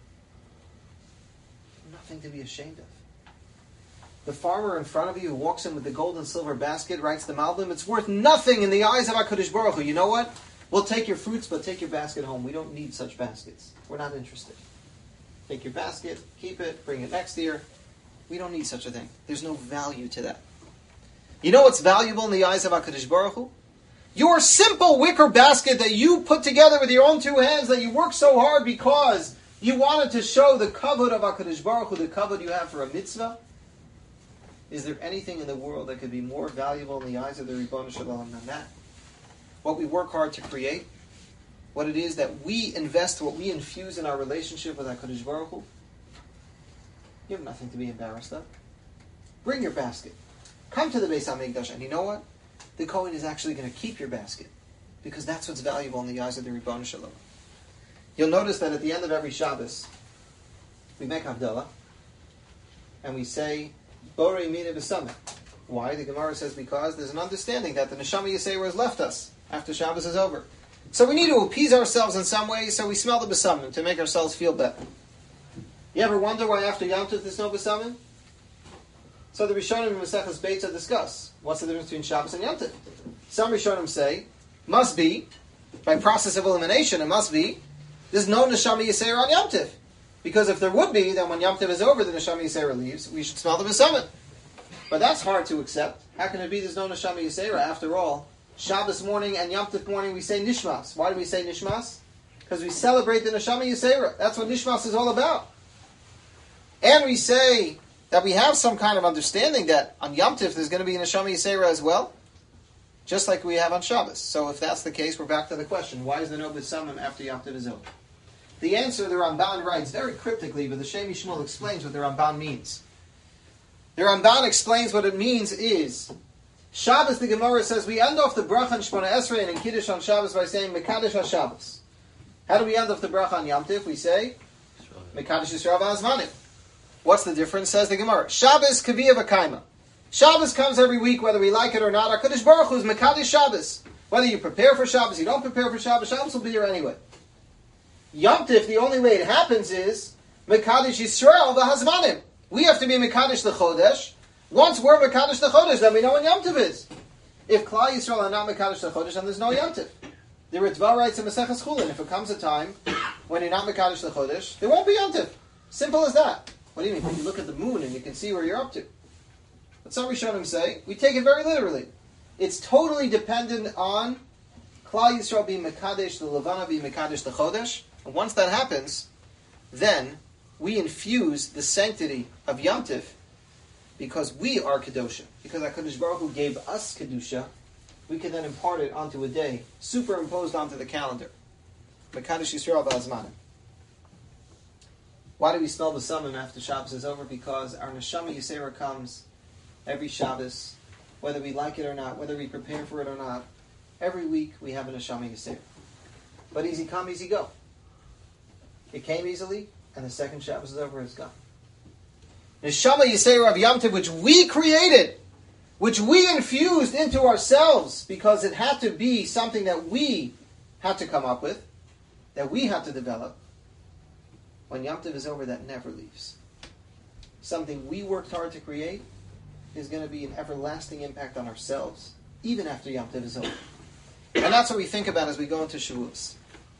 Nothing to be ashamed of. The farmer in front of you who walks in with the gold and silver basket writes the Malbim, it's worth nothing in the eyes of HaKadosh Baruch Hu. You know what? We'll take your fruits, but take your basket home. We don't need such baskets. We're not interested. Take your basket, keep it, bring it next year. We don't need such a thing. There's no value to that. You know what's valuable in the eyes of HaKadosh Baruch Hu? Your simple wicker basket that you put together with your own two hands, that you worked so hard because you wanted to show the kavod of HaKadosh Baruch Hu, the kavod you have for a mitzvah. Is there anything in the world that could be more valuable in the eyes of the Ribono Shel Olam than that? What we work hard to create, what it is that we invest, what we infuse in our relationship with HaKadosh Baruch Hu, you have nothing to be embarrassed of. Bring your basket. Come to the Beis HaMikdash, and you know what? The Kohen is actually going to keep your basket, because that's what's valuable in the eyes of the Ribono Shel Olam. You'll notice that at the end of every Shabbos, we make Havdalah, and we say, Borei Mina B'Sameh. Why? The Gemara says because there's an understanding that the Neshama Yisera has left us after Shabbos is over. So we need to appease ourselves in some way, so we smell the B'Samim to make ourselves feel better. You ever wonder why after Yom Tov there's no B'Samim? So the Rishonim in Maseches Beitza discuss what's the difference between Shabbos and Yom Tov. Some Rishonim say, must be, by process of elimination, it must be, there's no Neshama Yisera on Yom Tov. Because if there would be, then when Yom Tov is over, the Neshama Yisera leaves, we should smell the B'Samim. But that's hard to accept. How can it be there's no Neshama Yisera? After all, Shabbos morning and Yom Tov morning we say Nishmas. Why do we say Nishmas? Because we celebrate the Neshama Yisera. That's what Nishmas is all about. And we say that we have some kind of understanding that on Yom Tif there's going to be Neshama Yisera as well, just like we have on Shabbos. So if that's the case, we're back to the question, why is there no B'samim after Yom Tif is over? The answer the Ramban writes very cryptically, but the Shem Yishmael explains what the Ramban means. The Ramban explains what it means is, Shabbos, the Gemara says, we end off the bracha on Shmona Esrei and in Kiddush on Shabbos by saying, Mekadesh HaShabbos. How do we end off the bracha on Yom Tif? We say, Mekadesh Yisrael V'Azmanim. What's the difference? Says the Gemara. Shabbos Kaviyah V'Kaima. Shabbos comes every week, whether we like it or not. HaKadosh Baruch Hu is Mekadesh Shabbos. Whether you prepare for Shabbos, you don't prepare for Shabbos, Shabbos will be here anyway. Yom Tif, the only way it happens is Mekadesh Yisrael V'Hazmanim. We have to be Mekadesh L'Chodesh. Once we're Mekadesh L'Chodesh, then we know when Yom Tif is. If Klal Yisrael are not Mekadesh L'Chodesh, then there's no Yom Tif. The Ritva writes in Maseches Chulin, if it comes a time when you're not Mekadesh L'Chodesh, there won't be Yom Tif. Simple as that. What do you mean? You look at the moon and you can see where you're up to. But some Rishonim say, we take it very literally. It's totally dependent on Klal Yisrael being Mekadesh, the Levana being Mekadesh L'Chodesh. And once that happens, then we infuse the sanctity of Yom Tif because we are Kedosha. Because HaKadosh Baruch Hu gave us Kedusha, we can then impart it onto a day, superimposed onto the calendar. Mekadesh Yisrael V'Azmanim. Why do we smell the B'samim after Shabbos is over? Because our Neshama Yisera comes every Shabbos, whether we like it or not, whether we prepare for it or not. Every week we have a Neshama Yisera. But easy come, easy go. It came easily, and the second Shabbos is over, it's gone. Neshama Yisera of Yom Tov, which we created, which we infused into ourselves, because it had to be something that we had to come up with, that we had to develop. When Yom Tov is over, that never leaves. Something we worked hard to create is going to be an everlasting impact on ourselves, even after Yom Tov is over. And that's what we think about as we go into Shavuos.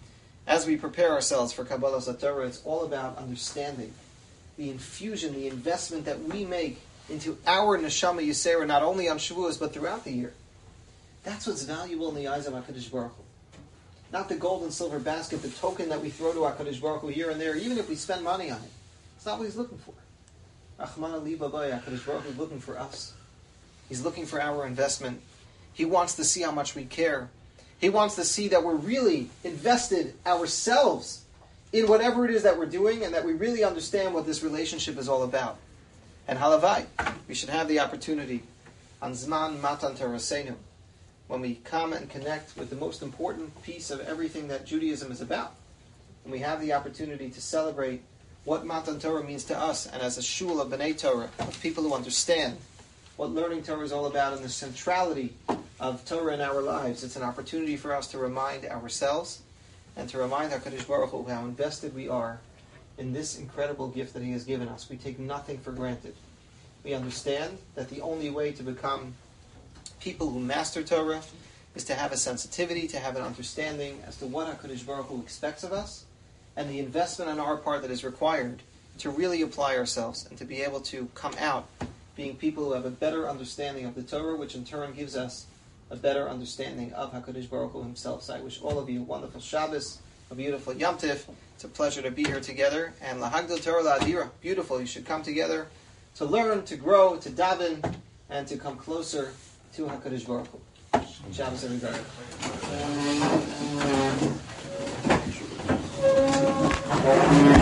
As we prepare ourselves for Kabbalah Torah, it's all about understanding the infusion, the investment that we make into our Neshama Yisera, not only on Shavuos, but throughout the year. That's what's valuable in the eyes of HaKadosh Baruch Hu. Not the gold and silver basket, the token that we throw to HaKadosh Baruch Hu here and there, even if we spend money on it. It's not what He's looking for. Achmana li babaya, HaKadosh Baruch Hu is looking for us. He's looking for our investment. He wants to see how much we care. He wants to see that we're really invested ourselves in whatever it is that we're doing and that we really understand what this relationship is all about. And halavai, we should have the opportunity on Zman Matan Torasenu, when we come and connect with the most important piece of everything that Judaism is about. And we have the opportunity to celebrate what Matan Torah means to us, and as a shul of B'nai Torah, of people who understand what learning Torah is all about and the centrality of Torah in our lives. It's an opportunity for us to remind ourselves and to remind HaKadosh Baruch Hu how invested we are in this incredible gift that He has given us. We take nothing for granted. We understand that the only way to become people who master Torah is to have a sensitivity, to have an understanding as to what HaKadosh Baruch Hu expects of us, and the investment on our part that is required to really apply ourselves and to be able to come out being people who have a better understanding of the Torah, which in turn gives us a better understanding of HaKadosh Baruch Hu Himself. So I wish all of you a wonderful Shabbos, a beautiful Yom Tif. It's a pleasure to be here together. And Lahagdil Torah La'adira, beautiful. You should come together to learn, to grow, to daven, and to come closer to HaKadosh Baruch Hu. Shabbos, everybody.